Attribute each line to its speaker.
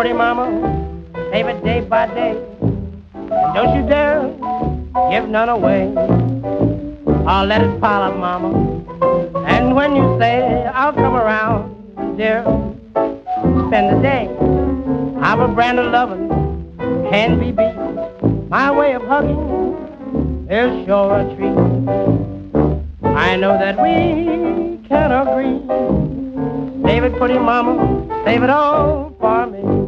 Speaker 1: put him, mama, save it day by day. And don't you dare give none away. I'll let it pile up, mama. And when you say I'll come around, dear, spend the day. I'm a brand of loving, can't be beat. My way of hugging is sure a treat. I know that we can agree. Save it, pretty mama, save it all for me.